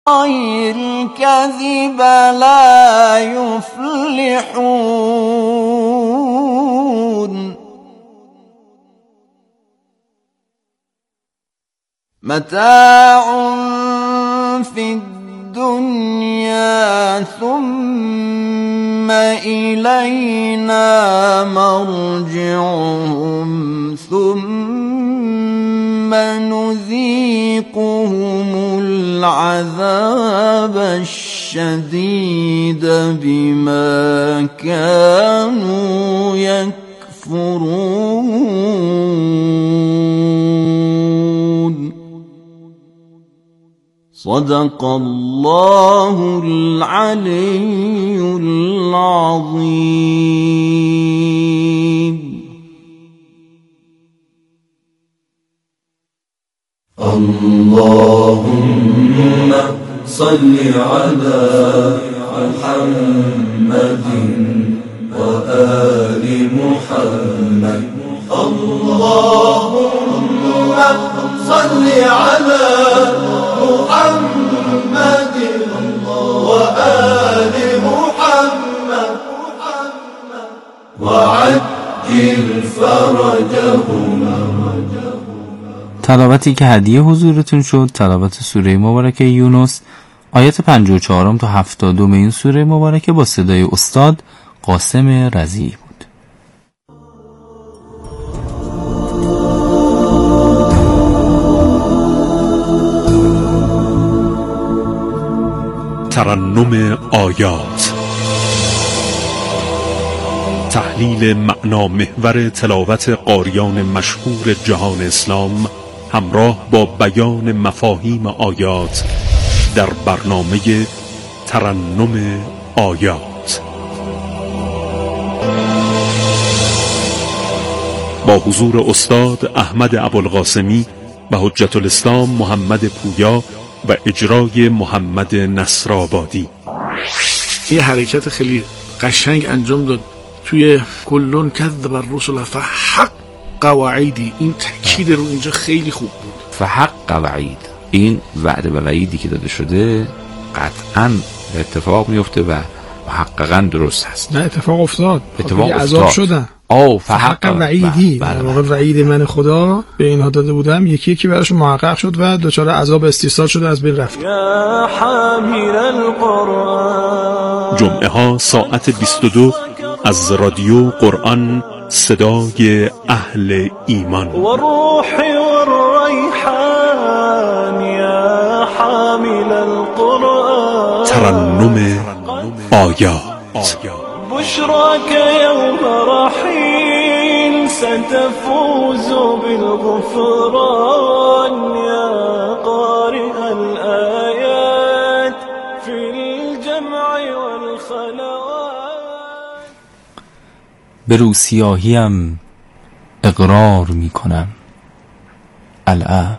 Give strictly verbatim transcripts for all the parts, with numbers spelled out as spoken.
الكذب لا يفلحون متاع في الدنيا ثم إلينا مرجعهم ثم نذيقهم العذاب الشديد بما كانوا يكفرون صدق الله العلي العظيم. اللهم صل على محمد وآل محمد. اللهم صل على محمد وآل محمد وعجل فرجهم. تلاوتی که هدیه حضورتون شد تلاوت سوره مبارکه یونس آیات پنجاه و چهار تا هفتاد این سوره مبارکه با صدای استاد قاسم رضی بود. ترنم آیات، تحلیل معنا محور تلاوت قاریان مشهور جهان اسلام همراه با بیان مفاهیم آیات در برنامه ترنم آیات با حضور استاد احمد ابوالقاسمی و حجت الاسلام محمد پویا و اجرای محمد نصرآبادی. یه حرکت خیلی قشنگ انجام داد توی کلون کذب الرسل فحق وعیدی. این تاکید رو اینجا خیلی خوب بود. فحق وعید، این وعده و وعیدی که داده شده قطعاً اتفاق میفته و محققاً درست هست. نه اتفاق افتاد، اتفاق عذاب شدن. آه فحق وعیدی، در واقع وعید من خدا به اینها داده بودم یکی یکی براشون محقق شد و دچار عذاب استیصال شده، از بین رفت. یا حامل القرآن. جمعه ها ساعت بیست و دو از رادیو قرآن، صدای اهل ایمان. و روح و الریحان یا حامل القرآن. ترنم آیات. بشراك يوم رحيل ستفوز بالغفران يا قارئ الآيات في الجمع والخلوات. به روسیاهیم اقرار می کنم العفو،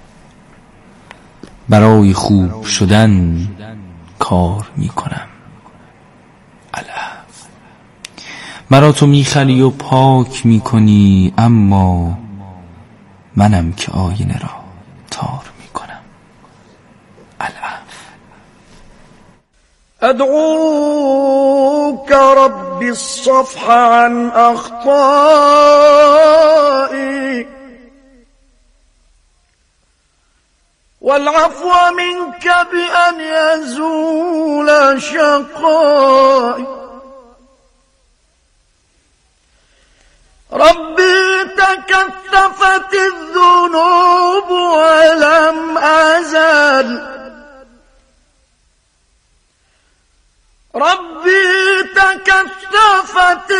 برای خوب شدن کار می کنم العفو. مرا تو میخلی و پاک میکنی، اما منم که آینه را تار میکنم العفو. ادعوك رب الصفح عن اخطائي والعفو منك بأن يزول شقائي. ربي تكثفت الذنوب ولم أزل، ربي تكثفت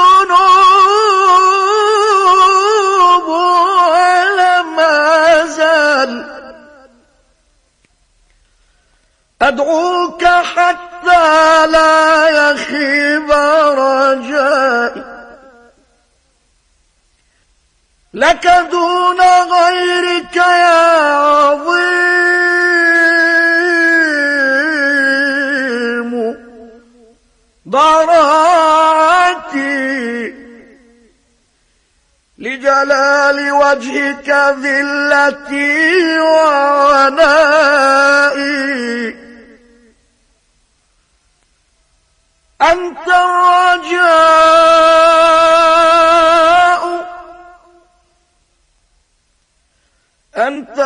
الذنوب ولم أزل أدعوك حتى لا يخيب رجائي. لك دون غيرك يا عظيم ضراعتي لجل جلال وجهك ذلتي وعنائي أنت الرجاء أنت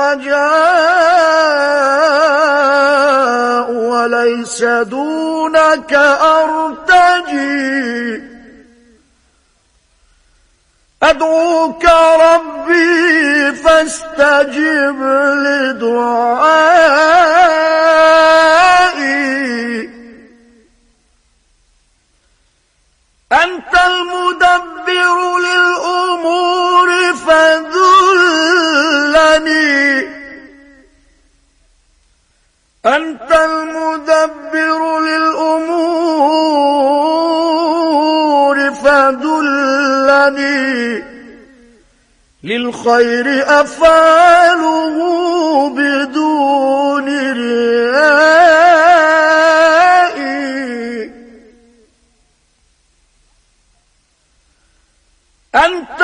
الرجاء وليس دونك أرتجي أدعوك ربي فاستجب لدعائي أنت المدبر للأمور فذلني أنت المدبر للأمور فذلني للخير أفعله بدون رياء أنت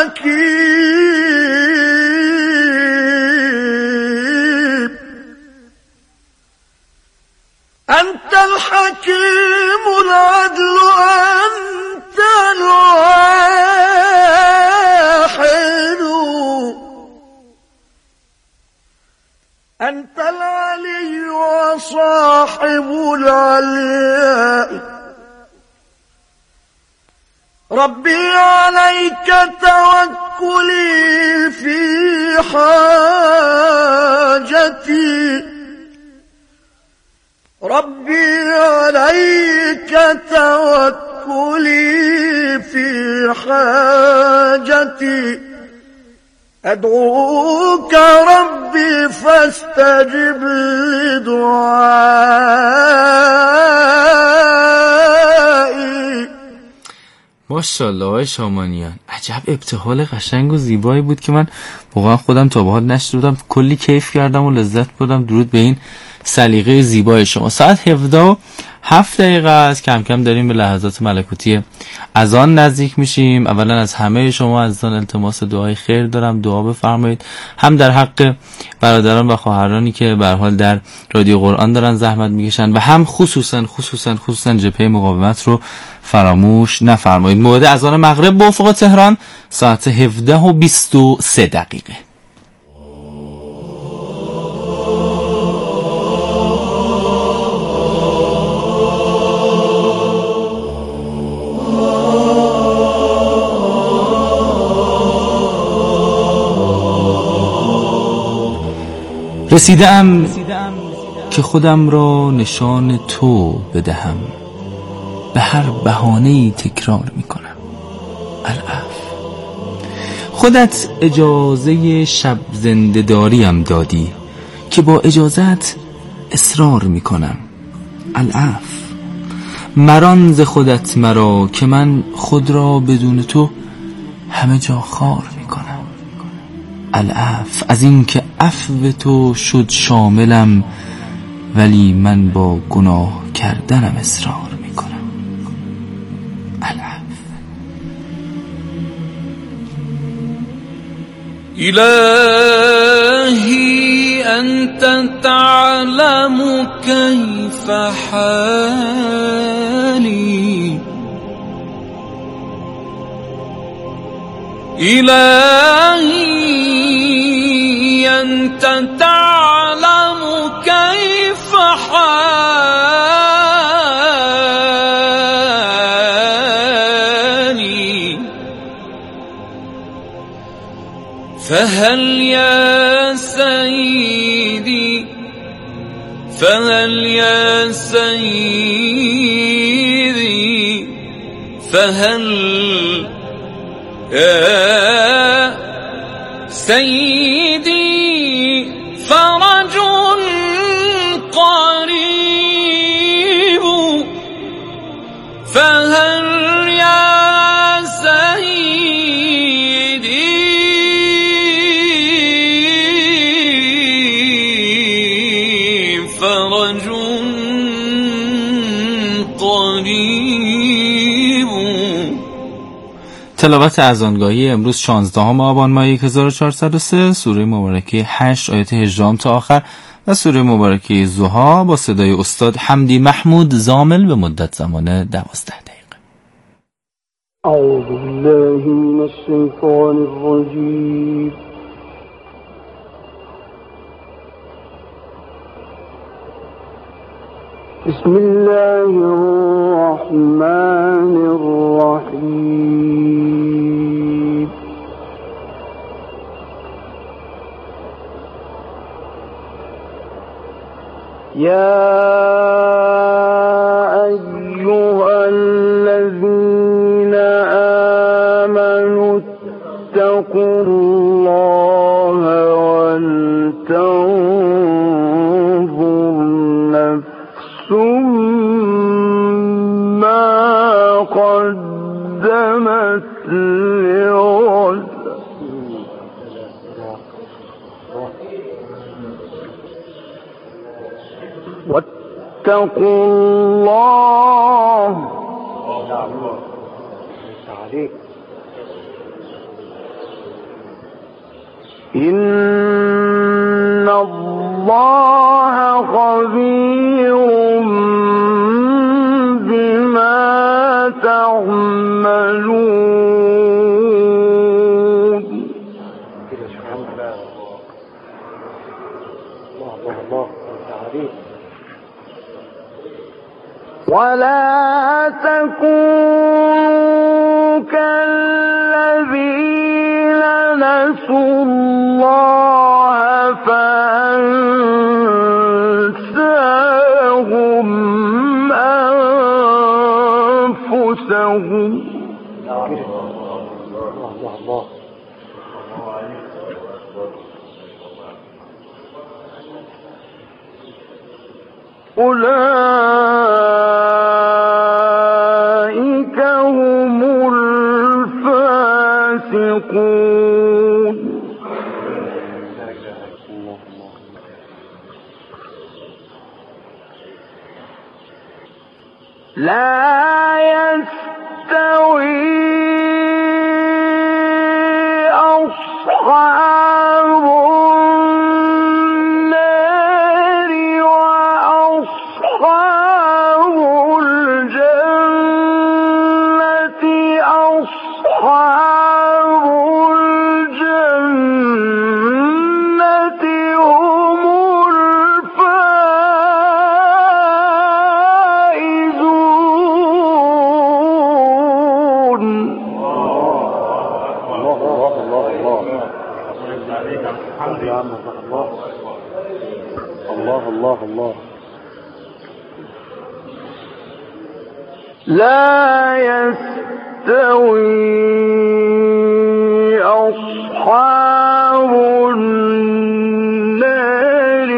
الحكيم أنت الحكيم العدل أنت الواحد أنت العلي وصاحب العلياء ربي عليك توكلي في حاجتي ربي عليك توكلي في حاجتي أدعوك ربي فاستجب لدعائي. ماشاءالله آقای شامانیان، عجب ابتهال قشنگ و زیبایی بود که من واقعا خودم تا به حال نشنیده بودم. کلی کیف کردم و لذت بردم. درود به این سلیقه زیبای شما. ساعت هفده و هفت دقیقه است. کم کم داریم به لحظات ملکوتی اذان نزدیک میشیم. اولا از همه شما عزیزان التماس دعای خیر دارم، دعا بفرمایید، هم در حق برادران و خواهرانی که به هر حال در رادیو قرآن دارن زحمت میکشن و هم خصوصا خصوصا خصوصا جبهه مقاومت رو فراموش نفرمایید. موعد اذان مغرب به افق تهران ساعت هفده و بیست و سه دقیقه. رسیدم که خودم را نشان تو بدهم، به هر بهانه‌ای تکرار میکنم العفو. خودت اجازه شب زنده داریم دادی که با اجازت اصرار میکنم العفو. مران ز خودت مرا که من خود را بدون تو همه جا خار میکنم العفو. از این که عفو تو شد شاملم ولی من با گناه کردنم اصرار میکنم العفو. إلهي أنت تعلم كيف حالي إلهي أنت تعلم كيف حالي فهل يا سيدي فهل يا سيدي فهل يا سيدي فرج قريب فهل يا سيدي فرج قريب. تلاوت اذانگاهی امروز شانزدهم آبان ماه هزار و چهارصد و سه، سوره مبارکه هشت آیت هجده تا آخر و سوره مبارکه ضحی با صدای استاد حمدی محمود زامل به مدت زمان دوازده دقیقه. اعوذ بالله من الشیطان الرجیم. بسم الله الرحمن الرحیم. یا ایها الذین آمنوا اتقوا الله ولتنظر نفس ما قدمت لغد واتقوا الله إن الله خبير بما تعملون. ولا تكونوا كالذين نسوا الله فأنساهم أنفسهم. أولئك هم الفاسقون. لا يستوي أصحاب النار وأصحاب الجنة أصحاب الجنة هم الفائزون. الله الله الله. لا يستوي أصحاب النار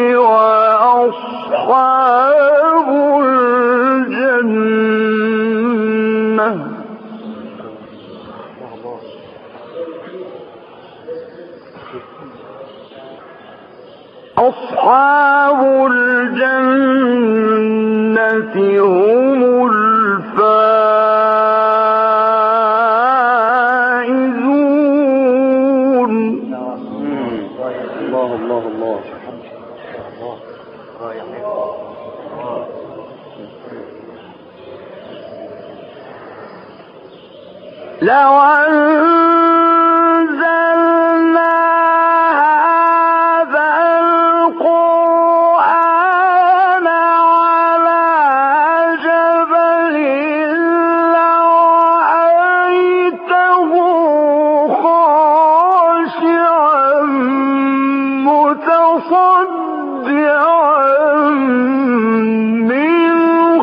وأصحاب الجنة أصحاب الجنة هم الفائزون. الله الله الله. لو أنزلنا هذا القرآن على جبل لرأيته خاشعا متصدعا من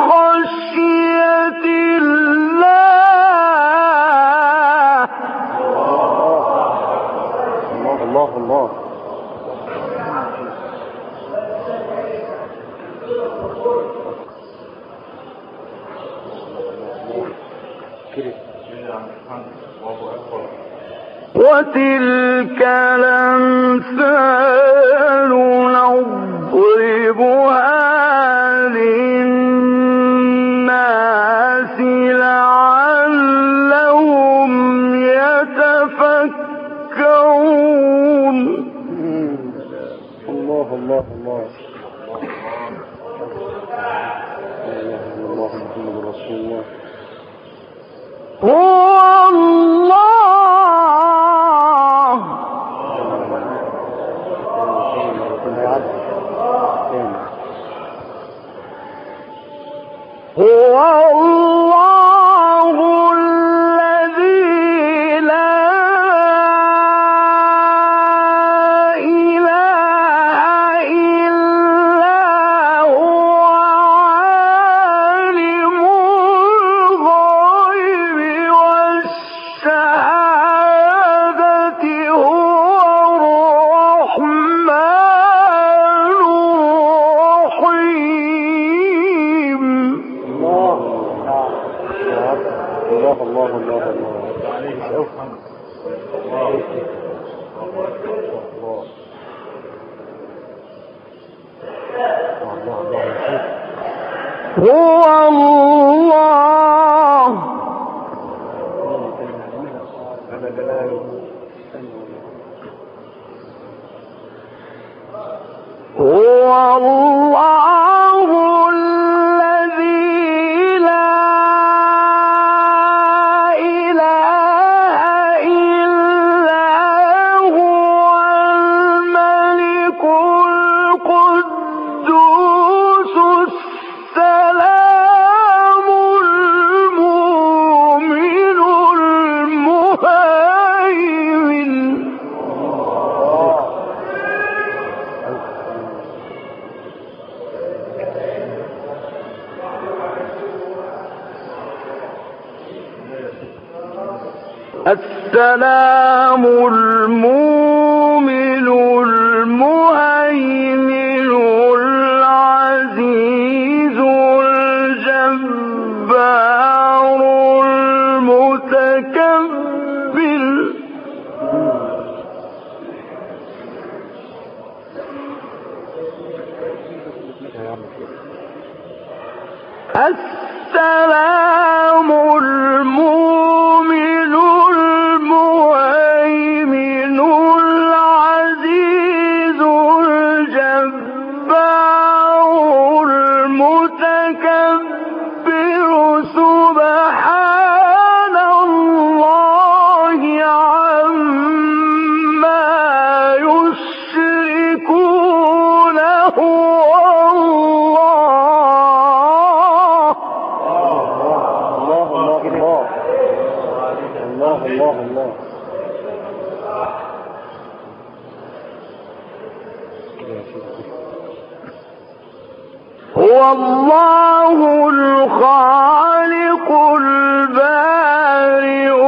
خشية الله. الله الله. وتلك الأمثال نضربها للناس لعلهم هو الله هو الله الذي لا إله إلا هو عالم الغيب والشهادة هو الرحمن الرحيم. الله الله الله هو الله هو الله الذي لا إله إلا هو الملك القدوس السلام المؤمن المهيمن. السلام المؤمن المهيمن العزيز الجبار المتكبر. السلام المؤمن المهيمن العزيز الجبار المتكبر سبحان الله عما يشركون هو الله الله. هو الله الخالق البارئ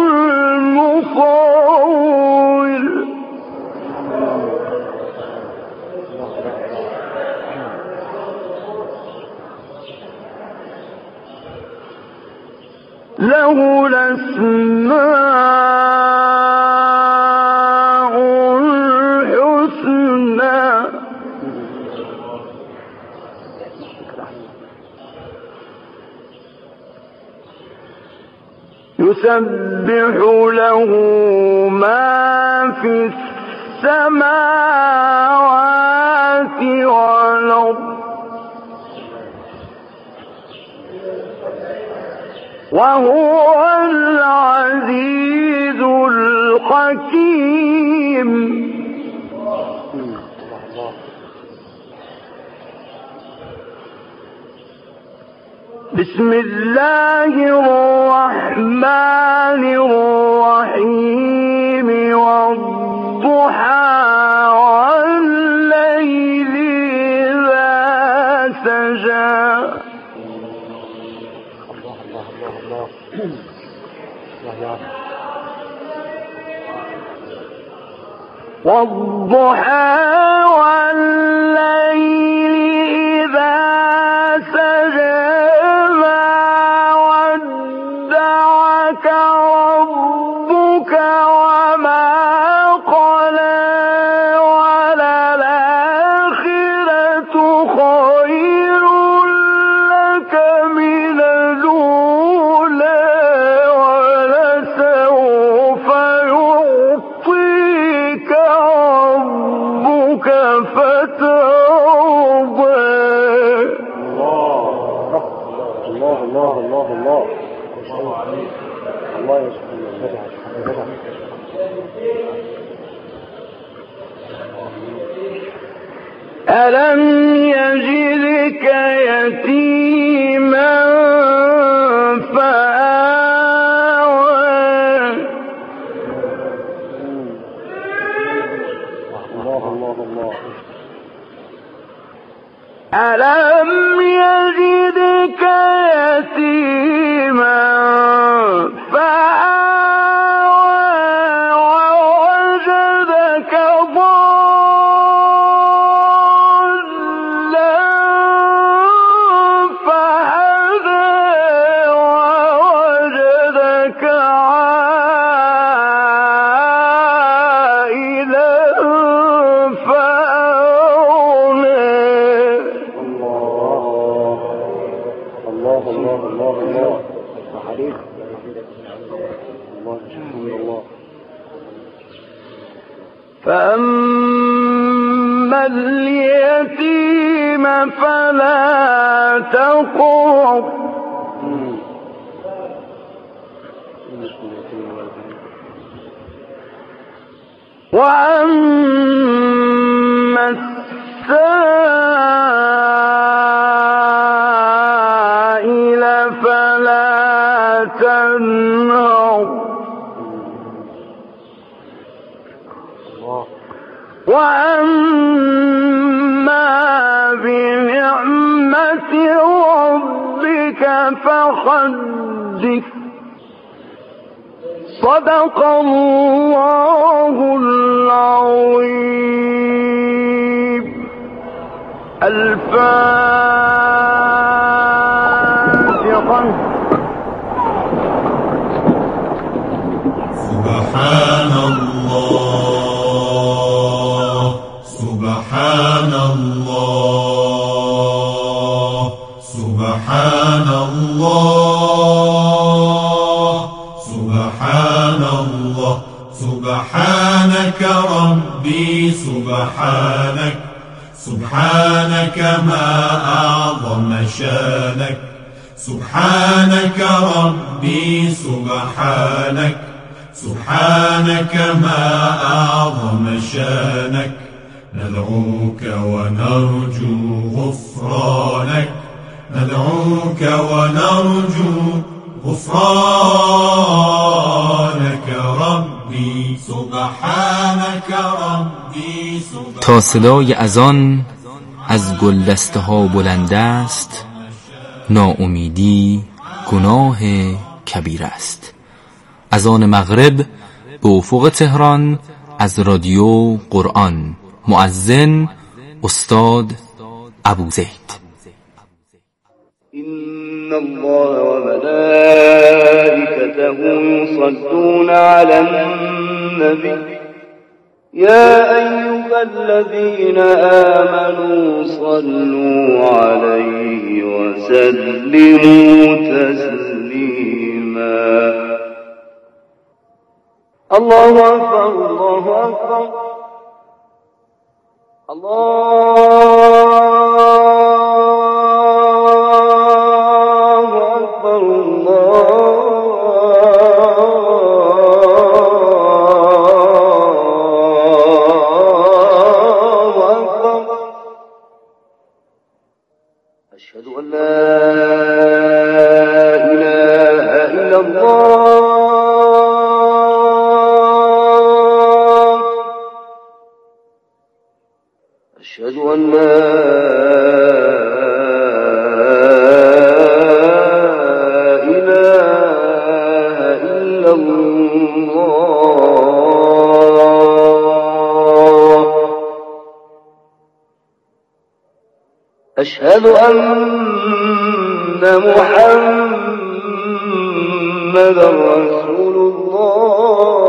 المصور. له الأسماء الحسنى يسبح له ما في السماوات والأرض وهو العزيز الحكيم. بسم الله الرحمن الرحيم والضحى والليل إذا سجى. والضحى والليل إذا سجى ما ودعك ربك وما قلى وللآخرة خير لك من الأولى ولسوف يعطيك ربك فترضى. الله الله الله الله الله عليك الله يسلمك. ألم يجدك يتيما فآوى الله الله الله ألم يجدك يتيما فآوى ووجدك ضالا فهدى ووجدك عائلا فأغنى. الله الله الله الله عليك الله سبحان الله. فأما اليتيم فلا تقهر وأما السائل فلا تنهر وأما بنعمة ربك فحدث. صدق الله العظيم. الفاتحة. سبحان الله سبحان الله سبحان الله سبحان الله سبحانك ربي سبحانك سبحانك ما أعظم شانك سبحانك ربي سبحانك سبحانك ما أعظم شانك. ندعوك ونرجو غفرانك ندعوك ونرجو غفرانك ربي سبحانك ربي سبحانك. تا صدای اذان از گلدسته ها بلند است، ناامیدی گناه کبیر است. اذان مغرب به افق تهران از رادیو قرآن. مؤذن استاد ابوزید. إن الله وملائكته يصلون على النبي يا أيها الذين آمنوا صلوا عليه وسلموا تسليما. الله أكبر الله أكبر الله أكبر الله أكبر. أشهد أن لا إله إلا الله أشهد أن لا إله إلا الله أشهد أن محمدا رسول الله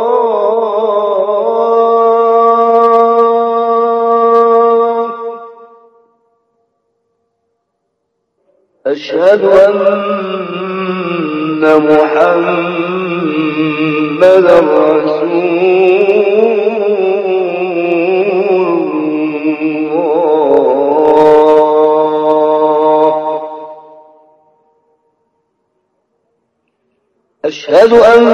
أشهد أن محمدا رسول الله أشهد أن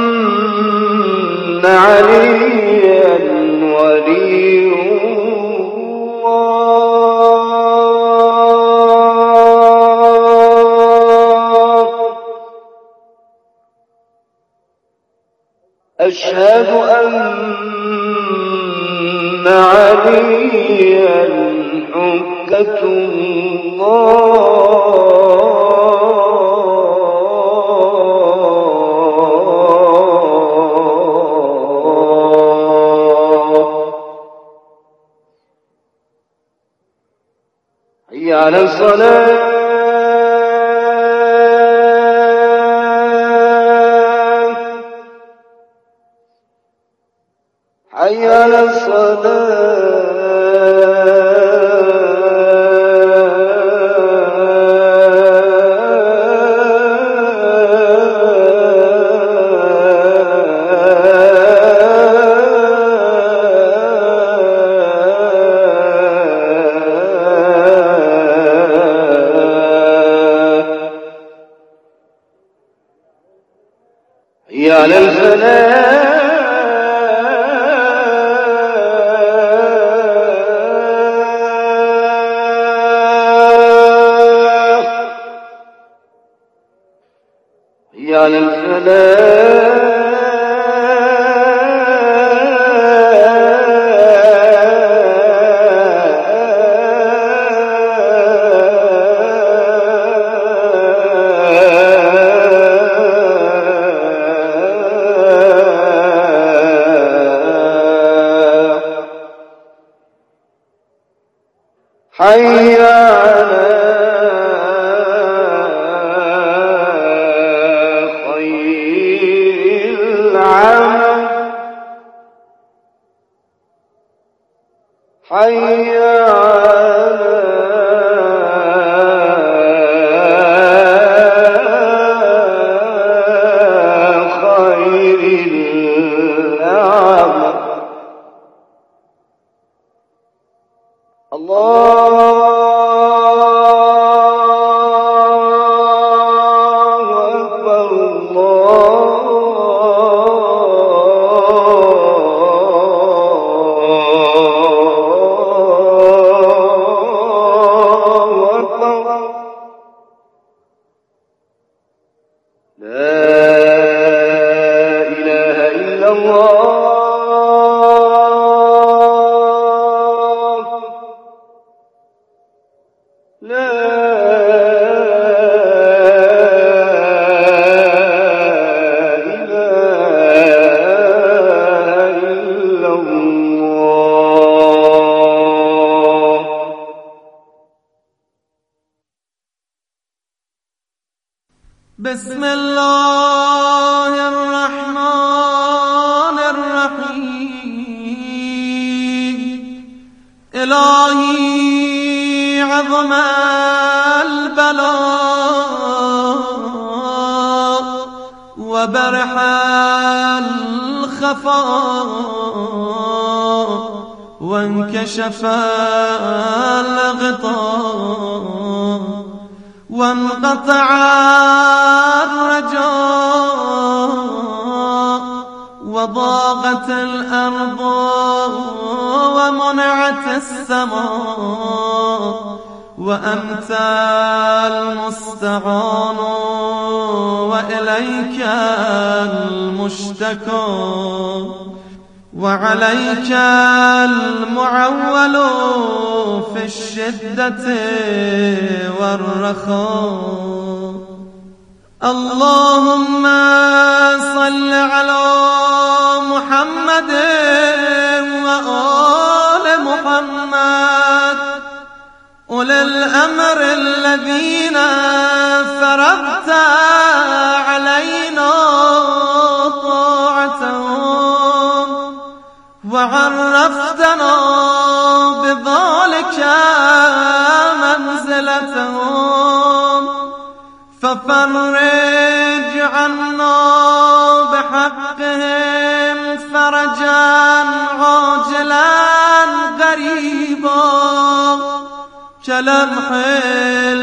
عليا ولي الله أشهد أن عليا حجة الله حي على الصلاة حي على حي على الفلاح حي على الفلاح حي على خير العمل حي على خير العمل الله أكبر الله أكبر لا إله إلا الله لا إله إلا الله بسم الله الرحمن الرحيم إلهي عظم البلاء وبرح الخفاء وانكشف الغطاء وانقطع الرجاء وضاقت الأرض ومنعت السماء وأنت المستعان وإليك المشتكى وعليك المعول في الشدة والرخاء اللهم صل على محمد وآل محمد أولي الأمر الذين فرضت علينا طاعتهم وعرفتنا بذلك منزلتهم ففرج عنا بحقهم فرجا عاجلا قريبا كلمح